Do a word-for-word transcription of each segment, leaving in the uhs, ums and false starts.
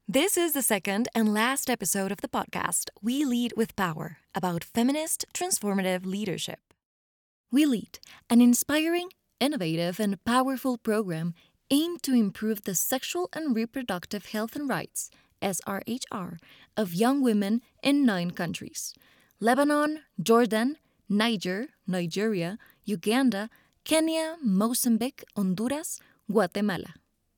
This is the second and last episode of the podcast, We Lead with Power, about feminist transformative leadership. We Lead, an inspiring, innovative, and powerful program aimed to improve the sexual and reproductive health and rights, S R H R, of young women in nine countries: Lebanon, Jordan, Niger, Nigeria, Uganda, Kenya, Mozambique, Honduras, Guatemala.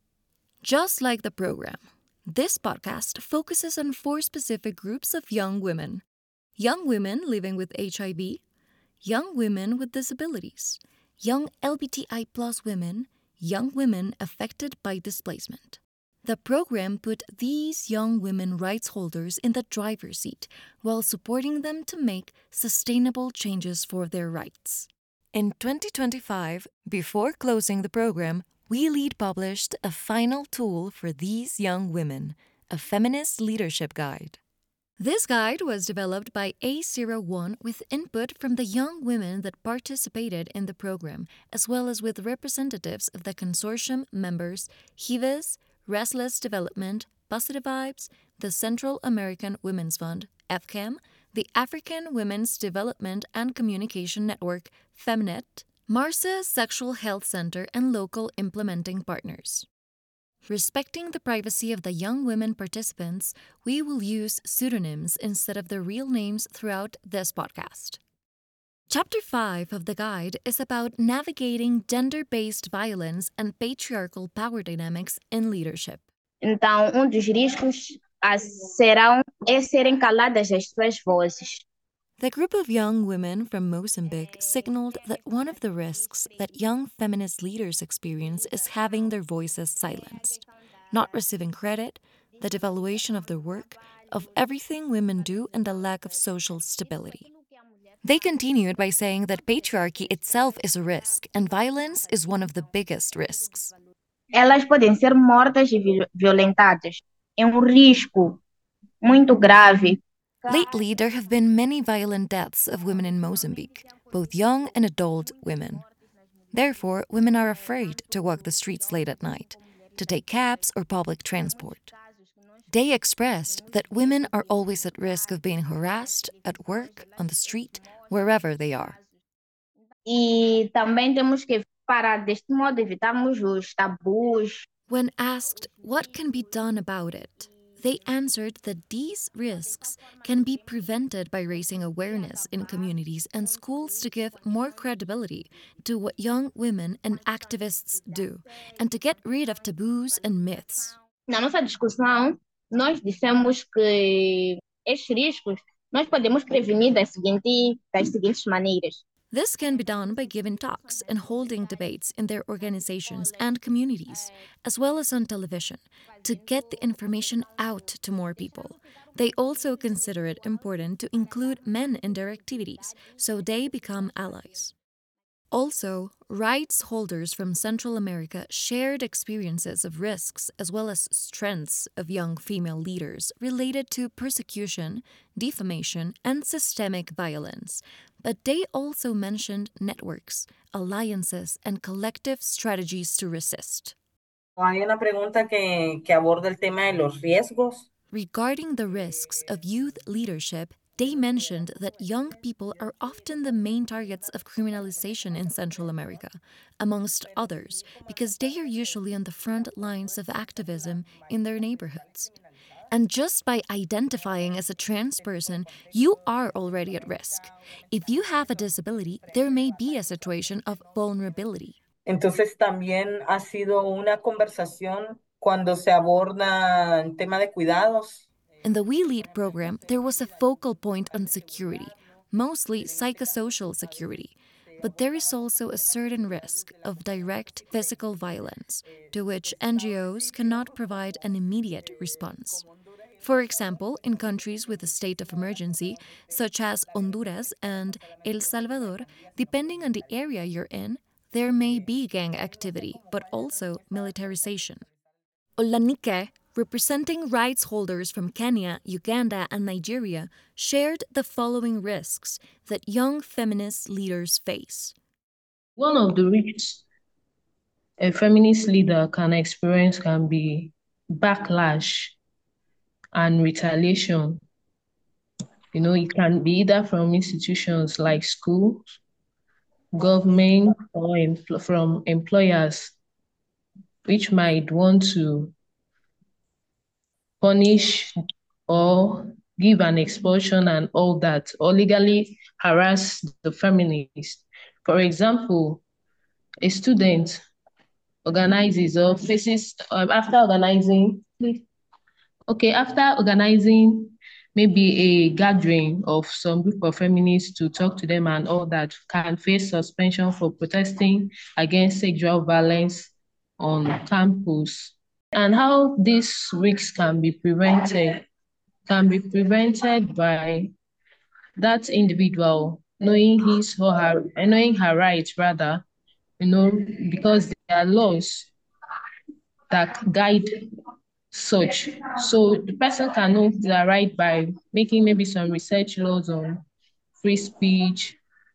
Just like the program, this podcast focuses on four specific groups of young women: young women living with H I V, young women with disabilities, young L G B T I plus women, young women affected by displacement. The program put these young women rights holders in the driver's seat while supporting them to make sustainable changes for their rights. In twenty twenty-five, before closing the program, We Lead published a final tool for these young women, a feminist leadership guide. This guide was developed by A zero one with input from the young women that participated in the program, as well as with representatives of the consortium members HIVES, Restless Development, Positive Vibes, the Central American Women's Fund, F C A M, the African Women's Development and Communication Network, FEMNET, MARSA Sexual Health Center, and local implementing partners. Respecting the privacy of the young women participants, we will use pseudonyms instead of their real names throughout this podcast. Chapter five of the guide is about navigating gender-based violence and patriarchal power dynamics in leadership. Então, um dos riscos ah, serão é serem caladas as suas vozes. The group of young women from Mozambique signaled that one of the risks that young feminist leaders experience is having their voices silenced, not receiving credit, the devaluation of their work, of everything women do, and the lack of social stability. They continued by saying that patriarchy itself is a risk, and violence is one of the biggest risks. Elas podem ser mortas e vi- violentadas. É um risco muito grave. Lately, there have been many violent deaths of women in Mozambique, both young and adult women. Therefore, women are afraid to walk the streets late at night, to take cabs or public transport. They expressed that women are always at risk of being harassed at work, on the street, wherever they are. E também temos que parar deste modo, evitarmos os tabus. When asked what can be done about it, they answered that these risks can be prevented by raising awareness in communities and schools to give more credibility to what young women and activists do, and to get rid of taboos and myths. Na nossa discussão, nós dissemos que estes riscos nós podemos prevenir das seguintes, das seguintes maneiras. This can be done by giving talks and holding debates in their organizations and communities, as well as on television, to get the information out to more people. They also consider it important to include men in their activities, so they become allies. Also, rights holders from Central America shared experiences of risks as well as strengths of young female leaders related to persecution, defamation, and systemic violence. But they also mentioned networks, alliances, and collective strategies to resist. Hay una pregunta que, que aborda el tema de los riesgos. Regarding the risks of youth leadership, they mentioned that young people are often the main targets of criminalization in Central America, amongst others, because they are usually on the front lines of activism in their neighborhoods. And just by identifying as a trans person, you are already at risk. If you have a disability, there may be a situation of vulnerability. Entonces también ha sido una conversación cuando se aborda el tema de cuidados. In the We Lead program, there was a focal point on security, mostly psychosocial security. But there is also a certain risk of direct physical violence, to which N G Os cannot provide an immediate response. For example, in countries with a state of emergency, such as Honduras and El Salvador, depending on the area you're in, there may be gang activity, but also militarization. Olanike, representing rights holders from Kenya, Uganda, and Nigeria, shared the following risks that young feminist leaders face. One of the risks a feminist leader can experience can be backlash and retaliation. You know, it can be either from institutions like schools, government, or empl- from employers, which might want to punish or give an expulsion and all that, or legally harass the feminist. For example, a student organizes or faces um, after organizing, okay, after organizing maybe a gathering of some group of feminists to talk to them and all that, can face suspension for protesting against sexual violence on campus. And how these risks can be prevented can be prevented by that individual knowing his or her, knowing her rights rather, you know, because there are laws that guide such. So the person can know their right by making maybe some research laws on free speech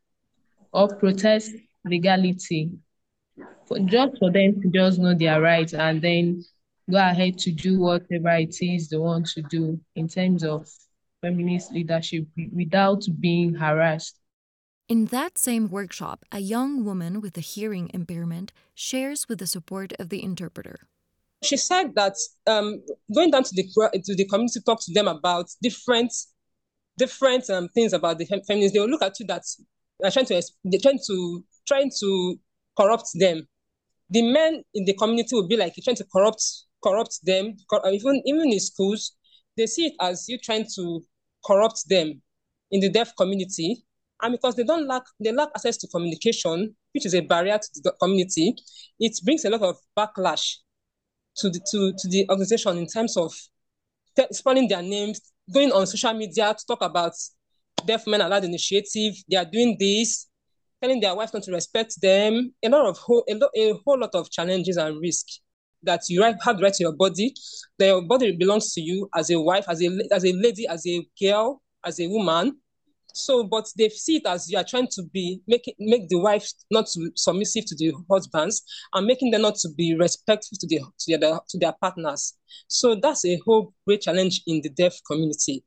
or protest legality. For just for them to just know their rights and then go ahead to do whatever it is they want to do in terms of feminist leadership without being harassed. In that same workshop, a young woman with a hearing impairment shares with the support of the interpreter. She said that um, going down to the to the community, talk to them about different different um, things about the feminists. They will look at you that they're trying to they're trying to trying to corrupt them. The men in the community will be like you're trying to corrupt corrupt them. Even even in schools, they see it as you trying to corrupt them in the deaf community. And because they don't lack they lack access to communication, which is a barrier to the community, it brings a lot of backlash to the to, to the organization in terms of spelling their names, going on social media to talk about Deaf Men Allowed initiative. They are doing this, telling their wives not to respect them. A lot of whole, a, lo- a whole lot of challenges and risks that you have the right to your body, that your body belongs to you as a wife, as a as a lady, as a girl, as a woman. So, but they see it as you are trying to be make it, make the wife not to submissive to the husbands and making them not to be respectful to the to their to their partners. So that's a whole great challenge in the deaf community.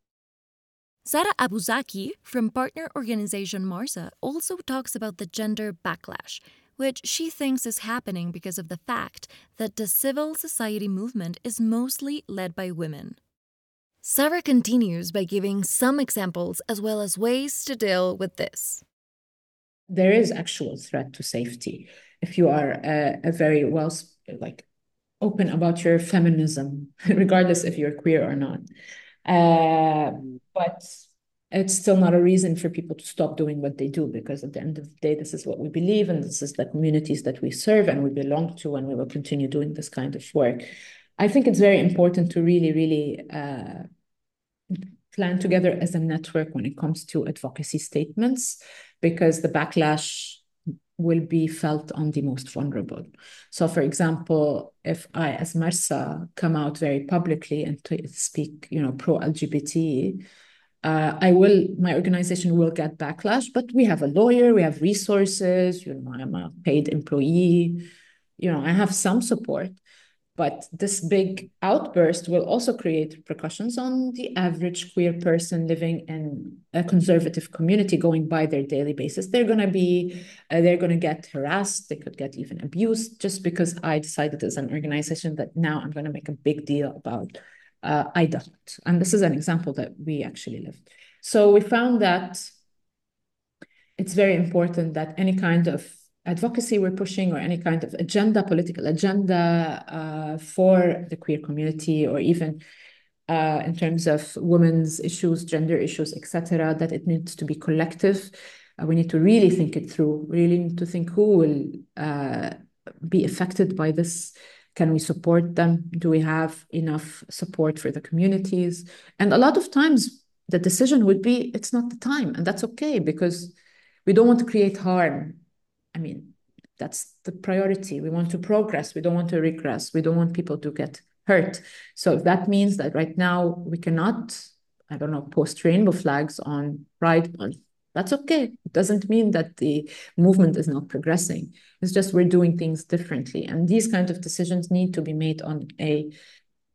Sara Abuzaki from partner organization Marsa also talks about the gender backlash, which she thinks is happening because of the fact that the civil society movement is mostly led by women. Sara continues by giving some examples as well as ways to deal with this. There is actual threat to safety if you are a, a very well, like, open about your feminism, regardless if you're queer or not. Uh, but it's still not a reason for people to stop doing what they do, because at the end of the day, this is what we believe, and this is the communities that we serve and we belong to, and we will continue doing this kind of work. I think it's very important to really, really uh, plan together as a network when it comes to advocacy statements, because the backlash will be felt on the most vulnerable. So, for example, if I, as Marsa, come out very publicly and to speak, you know, pro-L G B T, uh, I will, my organization will get backlash, but we have a lawyer, we have resources, you know, I'm a paid employee, you know, I have some support. But this big outburst will also create repercussions on the average queer person living in a conservative community going by their daily basis. They're going to be, uh, they're going to get harassed. They could get even abused just because I decided as an organization that now I'm going to make a big deal about uh, I don't. And this is an example that we actually lived. So we found that it's very important that any kind of advocacy we're pushing or any kind of agenda, political agenda uh, for the queer community, or even uh, in terms of women's issues, gender issues, et cetera, that it needs to be collective. Uh, we need to really think it through, we really need to think who will uh, be affected by this. Can we support them? Do we have enough support for the communities? And a lot of times the decision would be, it's not the time, and that's okay, because we don't want to create harm. I mean, that's the priority. We want to progress. We don't want to regress. We don't want people to get hurt. So if that means that right now we cannot, I don't know, post rainbow flags on Pride Month, that's okay. It doesn't mean that the movement is not progressing. It's just we're doing things differently. And these kinds of decisions need to be made on a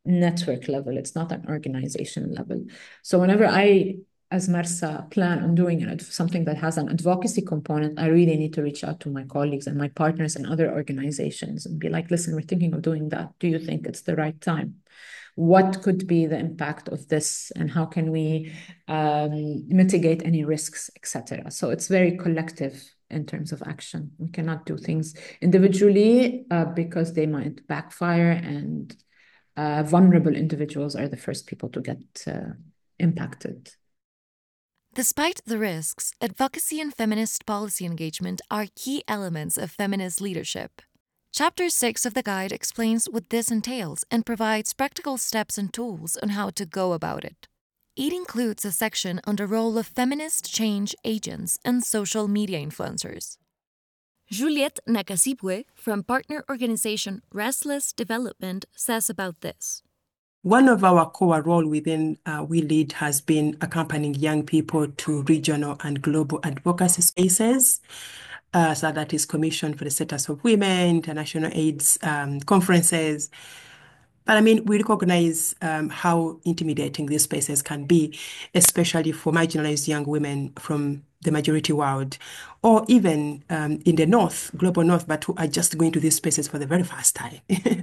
network level. It's not an organization level. So whenever I, as Marsa, plan on doing it, something that has an advocacy component, I really need to reach out to my colleagues and my partners in other organizations and be like, listen, we're thinking of doing that. Do you think it's the right time? What could be the impact of this, and how can we um, mitigate any risks, et cetera. So it's very collective in terms of action. We cannot do things individually uh, because they might backfire, and uh, vulnerable individuals are the first people to get uh, impacted. Despite the risks, advocacy and feminist policy engagement are key elements of feminist leadership. Chapter six of the guide explains what this entails and provides practical steps and tools on how to go about it. It includes a section on the role of feminist change agents and social media influencers. Juliette Nakasibwe from partner organization Restless Development says about this. One of our core role within uh, We Lead has been accompanying young people to regional and global advocacy spaces. Uh, so that is Commission for the Status of Women, International AIDS um, conferences. But I mean, we recognize um, how intimidating these spaces can be, especially for marginalized young women from the majority world, or even um, in the North, global North, but who are just going to these spaces for the very first time.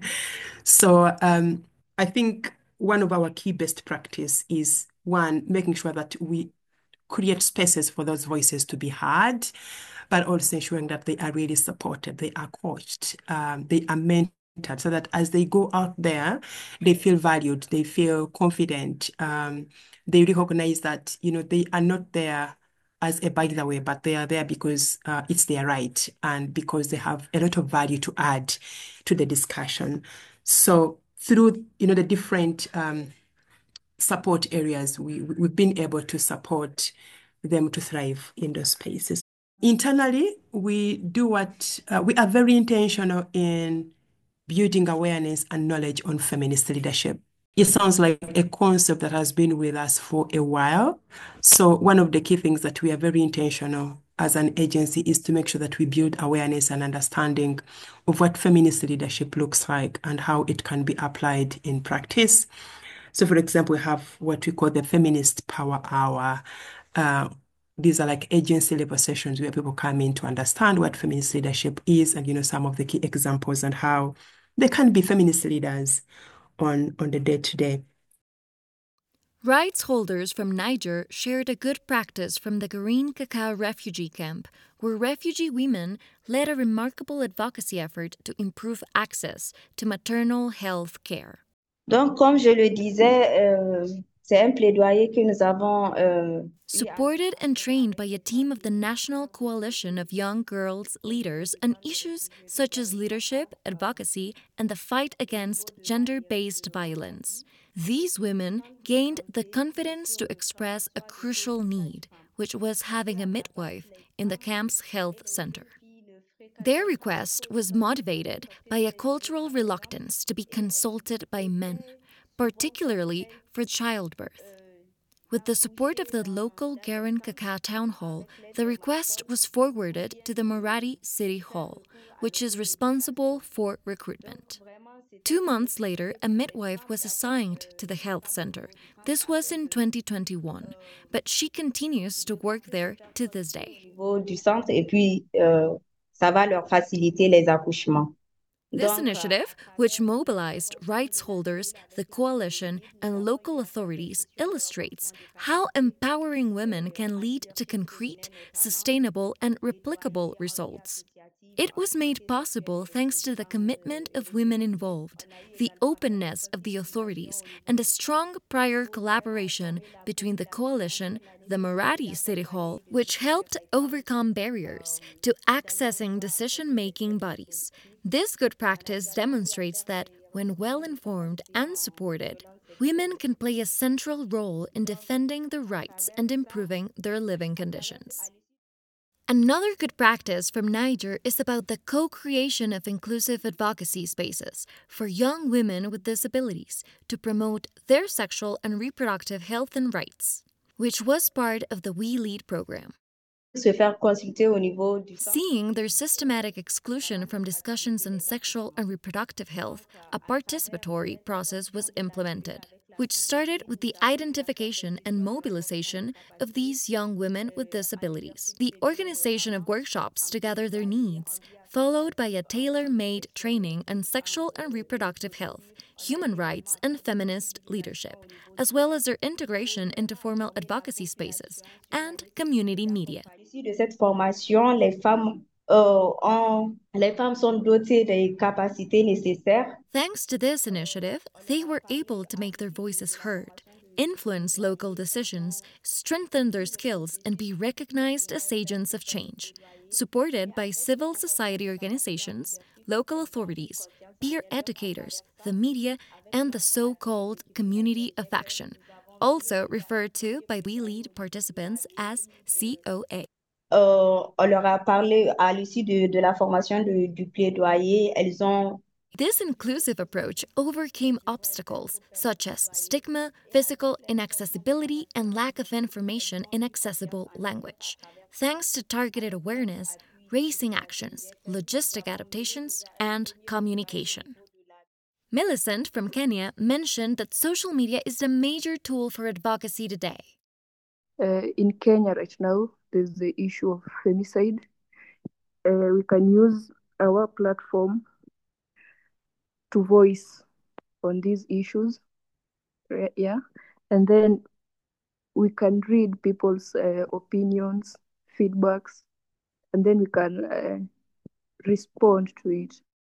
So um, I think one of our key best practice is, one, making sure that we create spaces for those voices to be heard, but also ensuring that they are really supported, they are coached, um, they are mentored, so that as they go out there, they feel valued, they feel confident, um, they recognize that, you know, they are not there as a by the way, but they are there because uh, it's their right and because they have a lot of value to add to the discussion. So through, you know, the different um, support areas, we, we've been able to support them to thrive in those spaces. Internally, we do what, uh, we are very intentional in building awareness and knowledge on feminist leadership. It sounds like a concept that has been with us for a while. So one of the key things that we are very intentional as an agency is to make sure that we build awareness and understanding of what feminist leadership looks like and how it can be applied in practice. So for example, we have what we call the Feminist Power Hour. Uh, These are like agency level sessions where people come in to understand what feminist leadership is and, you know, some of the key examples and how they can be feminist leaders on, on the day-to-day. Rights holders from Niger shared a good practice from the Green Cacao refugee camp, where refugee women led a remarkable advocacy effort to improve access to maternal health care. Donc, comme je le disais, euh, c'est un plaidoyer que nous avons euh, Supported and trained by a team of the National Coalition of Young Girls Leaders on issues such as leadership, advocacy, and the fight against gender-based violence. These women gained the confidence to express a crucial need, which was having a midwife in the camp's health center. Their request was motivated by a cultural reluctance to be consulted by men, particularly for childbirth. With the support of the local Garin Cacao Town Hall, the request was forwarded to the Maradi City Hall, which is responsible for recruitment. Two months later, a midwife was assigned to the health center. This was in twenty twenty-one, but she continues to work there to this day. du centre et puis euh, ça va leur faciliter les accouchements. This initiative, which mobilized rights holders, the coalition, and local authorities, illustrates how empowering women can lead to concrete, sustainable, and replicable results. It was made possible thanks to the commitment of women involved, the openness of the authorities, and a strong prior collaboration between the coalition, the Maradi City Hall, which helped overcome barriers to accessing decision-making bodies. This good practice demonstrates that, when well-informed and supported, women can play a central role in defending their rights and improving their living conditions. Another good practice from Niger is about the co-creation of inclusive advocacy spaces for young women with disabilities to promote their sexual and reproductive health and rights, which was part of the We Lead program. se faire consulter au niveau du centre. Seeing their systematic exclusion from discussions on sexual and reproductive health, a participatory process was implemented, which started with the identification and mobilization of these young women with disabilities, the organization of workshops to gather their needs, followed by a tailor-made training on sexual and reproductive health, human rights, and feminist leadership, as well as their integration into formal advocacy spaces and community media. À l'issue de cette formation, les femmes, euh, ont, les femmes sont dotées des capacités nécessaires. Thanks to this initiative, they were able to make their voices heard, influence local decisions, strengthen their skills, and be recognized as agents of change, supported by civil society organizations, local authorities, peer educators, the media, and the so-called community of action, also referred to by We Lead participants as C O A. Euh, on leur a parlé à l'issue de, de la formation de- du plaidoyer. Elles ont This inclusive approach overcame obstacles such as stigma, physical inaccessibility, and lack of information in accessible language, thanks to targeted awareness, raising actions, logistic adaptations, and communication. Millicent from Kenya mentioned that social media is the major tool for advocacy today. Uh, in Kenya right now, there's the issue of femicide. Uh, we can use our platform to voice on these issues, right? Yeah, and then we can read people's uh, opinions, feedbacks, and then we can uh, respond to it.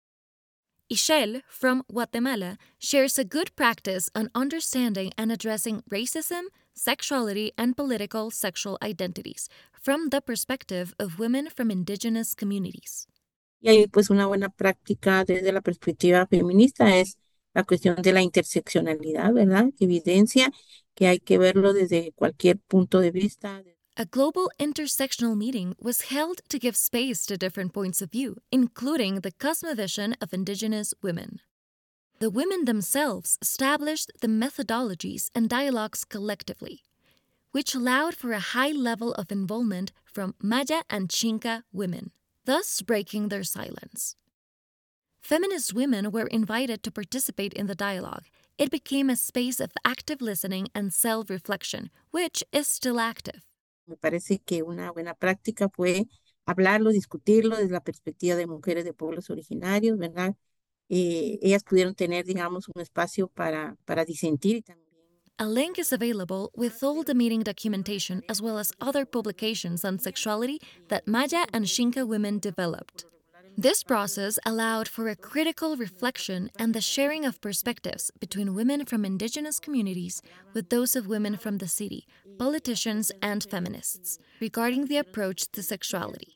Ishel from Guatemala shares a good practice on understanding and addressing racism, sexuality, and political sexual identities from the perspective of women from indigenous communities. Y ahí pues una buena práctica desde la perspectiva feminista es la cuestión de la interseccionalidad, ¿verdad? Que evidencia que hay que verlo desde cualquier punto de vista. A global intersectional meeting was held to give space to different points of view, including the cosmovision of indigenous women. The women themselves established the methodologies and dialogues collectively, which allowed for a high level of involvement from Maya and Xinca women, thus breaking their silence. Feminist women were invited to participate in the dialogue. It became a space of active listening and self-reflection, which is still active. Me parece que una buena práctica fue hablarlo, discutirlo desde la perspectiva de mujeres de pueblos originarios, ¿verdad? Eh, ellas pudieron tener, digamos, un espacio para, para disentir y también. A link is available with all the meeting documentation as well as other publications on sexuality that Maya and Xinca women developed. This process allowed for a critical reflection and the sharing of perspectives between women from indigenous communities with those of women from the city, politicians, and feminists regarding the approach to sexuality.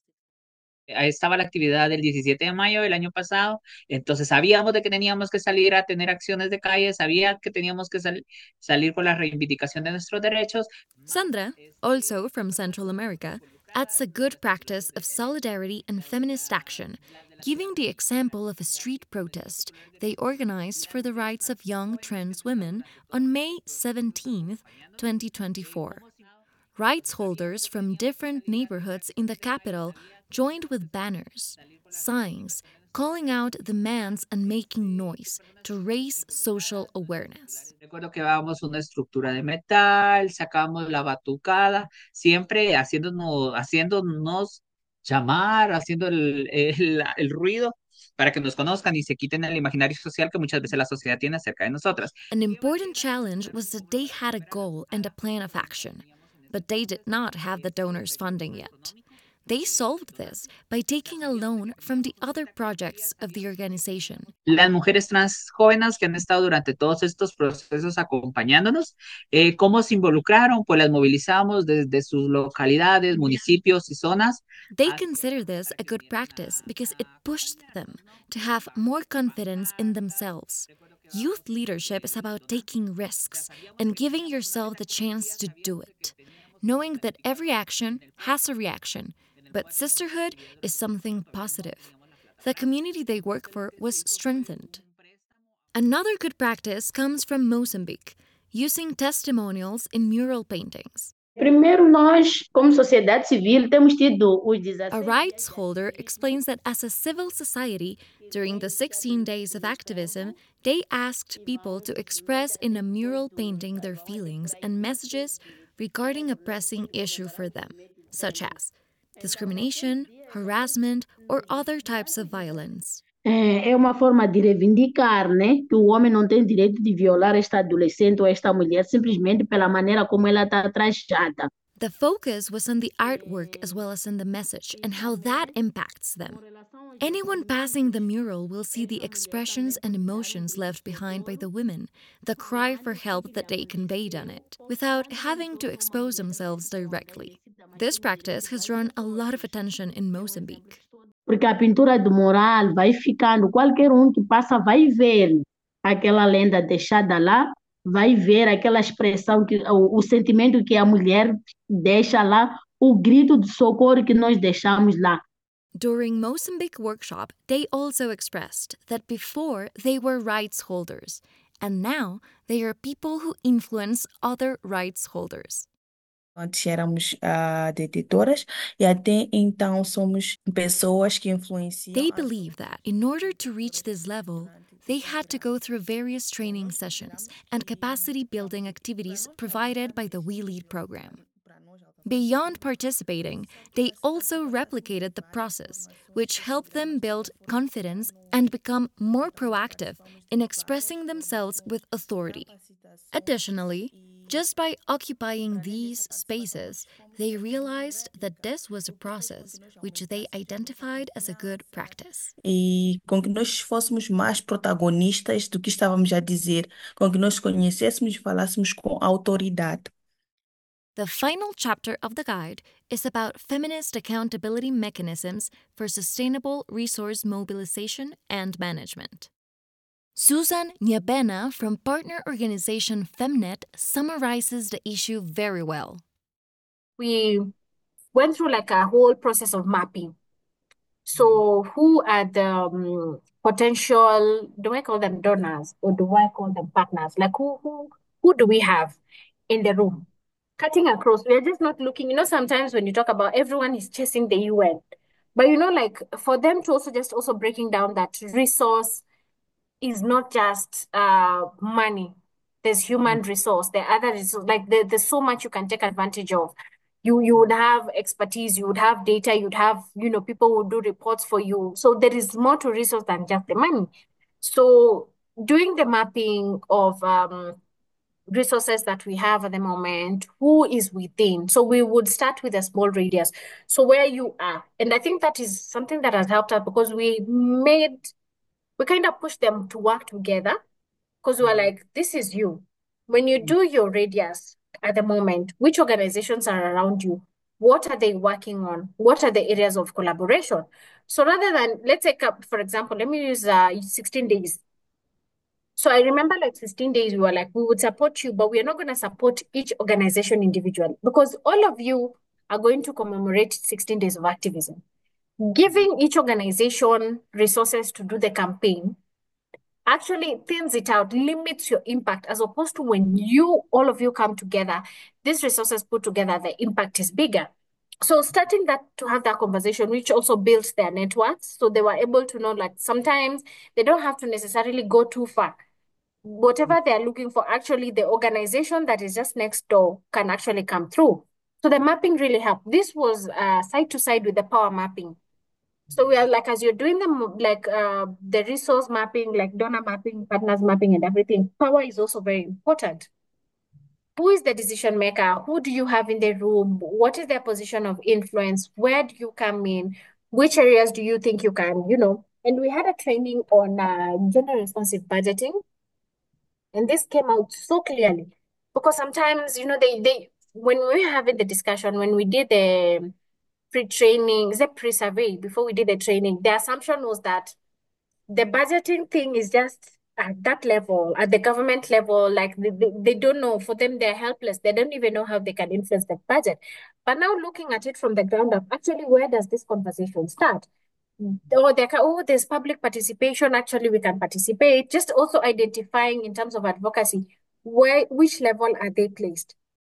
Ahí estaba la actividad del diecisiete de mayo del año pasado, entonces sabíamos de que teníamos que salir a tener acciones de calle, sabía que teníamos que sal salir con la reivindicación de nuestros derechos. Sandra, also from Central America, adds a good practice of solidarity and feminist action, giving the example of a street protest they organized for the rights of young trans women on May seventeenth, twenty twenty-four. Rights holders from different neighborhoods in the capital joined with banners, signs, calling out demands and making noise to raise social awareness. Recuerdo que llevábamos una estructura de metal, sacábamos la batucada, siempre haciéndonos, haciéndonos llamar, haciendo el, el, el ruido para que nos conozcan y se quiten el imaginario social que muchas veces la sociedad tiene acerca de nosotras. An important challenge was that they had a goal and a plan of action, but they did not have the donors' funding yet. They solved this by taking a loan from the other projects of the organization. Las mujeres trans jóvenes que han estado durante todos estos procesos acompañándonos, eh, ¿cómo se involucraron? Pues las movilizamos desde sus localidades, municipios y zonas. They consider this a good practice because it pushed them to have more confidence in themselves. Youth leadership is about taking risks and giving yourself the chance to do it, knowing that every action has a reaction. But sisterhood is something positive. The community they work for was strengthened. Another good practice comes from Mozambique, using testimonials in mural paintings. Primeiro, nós, como sociedade civil, temos tido os A desafios. rights holder explains that as a civil society, during the sixteen days of activism, they asked people to express in a mural painting their feelings and messages regarding a pressing issue for them, such as discrimination, harassment, or other types of violence. É é uma forma de reivindicar, né, que o homem não tem direito de violar esta adolescente ou esta mulher simplesmente pela maneira como ela está trajada. The focus was on the artwork as well as on the message and how that impacts them. Anyone passing the mural will see the expressions and emotions left behind by the women, the cry for help that they conveyed on it, without having to expose themselves directly. This practice has drawn a lot of attention in Mozambique. Porque a pintura do mural vai ficando, qualquer um que passa vai ver aquela lenda deixada lá, vai ver aquela expressão, que, o, o sentimento que a mulher deixa lá, o grito de socorro que nós deixamos lá. During Mozambique workshop, they also expressed that before they were rights holders, and now they are people who influence other rights holders. Antes éramos ah, detetoras e até então somos pessoas que influenciam. They believe that in order to reach this level, they had to go through various training sessions and capacity building activities provided by the We Lead program. Beyond participating, they also replicated the process, which helped them build confidence and become more proactive in expressing themselves with authority. Additionally, just by occupying these spaces, they realized that this was a process which they identified as a good practice. E com que nós fôssemos mais protagonistas do que estávamos a dizer, com que nós conhecêssemos e falássemos com autoridade. The final chapter of the guide is about feminist accountability mechanisms for sustainable resource mobilization and management. Susan Nyabena from partner organization Femnet summarizes the issue very well. We went through like a whole process of mapping. So who are the um, potential, do I call them donors or do I call them partners? Like who, who, who do we have in the room? Cutting across, we're just not looking, you know, sometimes when you talk about everyone is chasing the U N, but you know, like for them to also just also breaking down that resource is not just uh, money. There's human resource, there are other resources, like there, there's so much you can take advantage of. You you would have expertise, you would have data, you'd have, you know, people who do reports for you. So there is more to resource than just the money. So doing the mapping of um, resources that we have at the moment, who is within. So we would start with a small radius. So where you are. And I think that is something that has helped us because we made, we kind of pushed them to work together because we were like, this is you. When you do your radius at the moment, which organizations are around you? What are they working on? What are the areas of collaboration? So rather than, let's take up, for example, let me use uh, sixteen days. So I remember like sixteen days, we were like, we would support you, but we are not going to support each organization individually because all of you are going to commemorate sixteen days of activism. Giving each organization resources to do the campaign actually thins it out, limits your impact, as opposed to when you, all of you come together, these resources put together, the impact is bigger. So starting that to have that conversation, which also built their networks. So they were able to know like sometimes they don't have to necessarily go too far. Whatever they're looking for, actually the organization that is just next door can actually come through. So the mapping really helped. This was uh, side to side with the power mapping. So we are like, as you're doing them, like uh, the resource mapping, like donor mapping, partners mapping and everything, power is also very important. Who is the decision maker? Who do you have in the room? What is their position of influence? Where do you come in? Which areas do you think you can, you know? And we had a training on uh, gender responsive budgeting. And this came out so clearly because sometimes, you know, they, they when we were having the discussion, when we did the pre-training, the pre-survey, before we did the training, the assumption was that the budgeting thing is just at that level, at the government level, like they, they, they don't know, for them, they're helpless. They don't even know how they can influence the budget. But now looking at it from the ground up, actually, where does this conversation start? Oh, there can, oh, there's public participation. Actually, we can participate. Just also identifying in terms of advocacy, where, which level are they placed?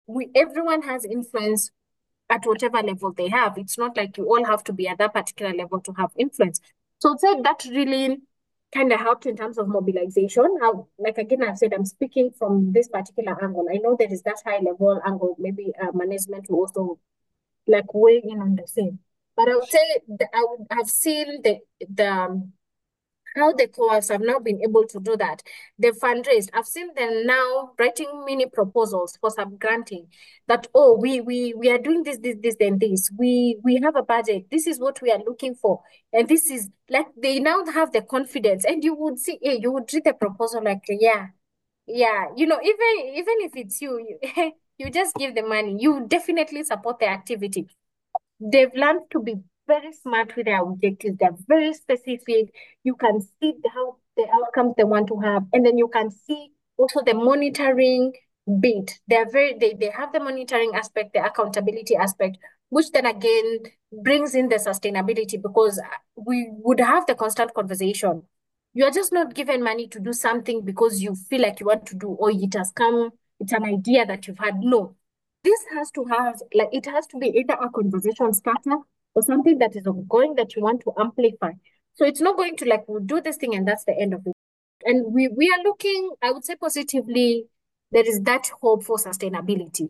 we everyone has influence at whatever level they have. It's not like you all have to be at that particular level to have influence. So I'd say that really kind of helped in terms of mobilization. How, like again, I've said, I'm speaking from this particular angle. I know there is that high level angle, maybe uh, management will also like weigh in on the same. But I would say that I would have seen the the um, how the co-ops have now been able to do that. They've fundraised. I've seen them now writing mini proposals for some granting that, oh, we we we are doing this, this, this, and this. We we have a budget. This is what we are looking for. And this is like they now have the confidence. And you would see, eh, you would read the proposal like, yeah, yeah, you know, even even if it's you, you, you just give the money, you definitely support the activity. They've learned to be very smart with their objectives. They're very specific. You can see the, how the outcomes they want to have, and then you can see also the monitoring bit. They're very they, they have the monitoring aspect, the accountability aspect, which then again brings in the sustainability because we would have the constant conversation. You are just not given money to do something because you feel like you want to do, or it has come, it's an idea that you've had. No, this has to have, like, it has to be either a conversation starter or something that is ongoing that you want to amplify. So it's not going to like, we'll do this thing and that's the end of it. And we, we are looking, I would say positively, there is that hope for sustainability.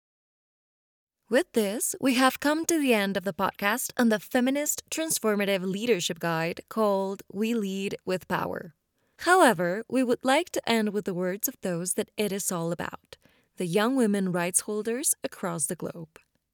With this, we have come to the end of the podcast on the Feminist Transformative Leadership Guide called We Lead with Power. However, we would like to end with the words of those that it is all about, the young women rights holders across the globe.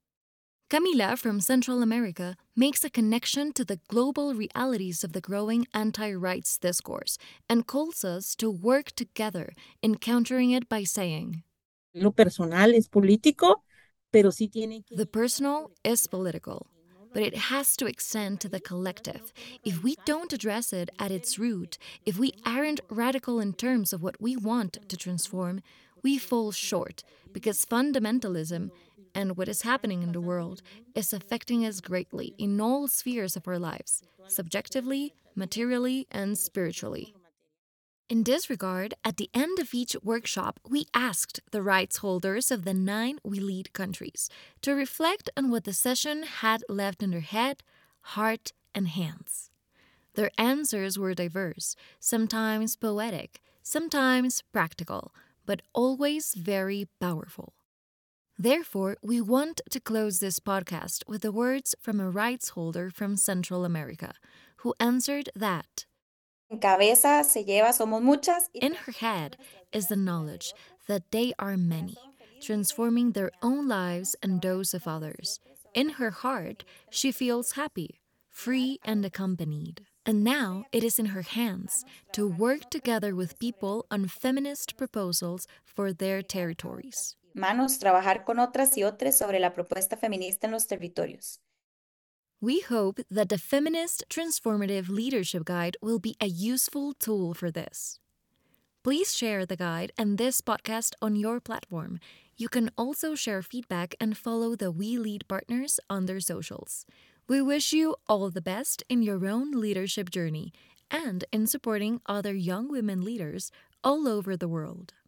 Camila from Central America makes a connection to the global realities of the growing anti-rights discourse and calls us to work together in countering it by saying, Lo personal es político, pero sí tiene que... The personal is political, but it has to extend to the collective. If we don't address it at its root, if we aren't radical in terms of what we want to transform, we fall short because fundamentalism and what is happening in the world is affecting us greatly in all spheres of our lives, subjectively, materially, and spiritually. In this regard, at the end of each workshop, we asked the rights holders of the nine We Lead countries to reflect on what the session had left in their head, heart, and hands. Their answers were diverse, sometimes poetic, sometimes practical, but always very powerful. Therefore, we want to close this podcast with the words from a rights holder from Central America, who answered that En cabeza se lleva somos muchas. in her head is the knowledge that they are many, transforming their own lives and those of others. In her heart, she feels happy, free, and accompanied. And now it is in her hands to work together with people on feminist proposals for their territories. Manos, trabajar con otras y otros sobre la propuesta feminista en los territorios. We hope that the Feminist Transformative Leadership Guide will be a useful tool for this. Please share the guide and this podcast on your platform. You can also share feedback and follow the We Lead partners on their socials. We wish you all the best in your own leadership journey and in supporting other young women leaders all over the world.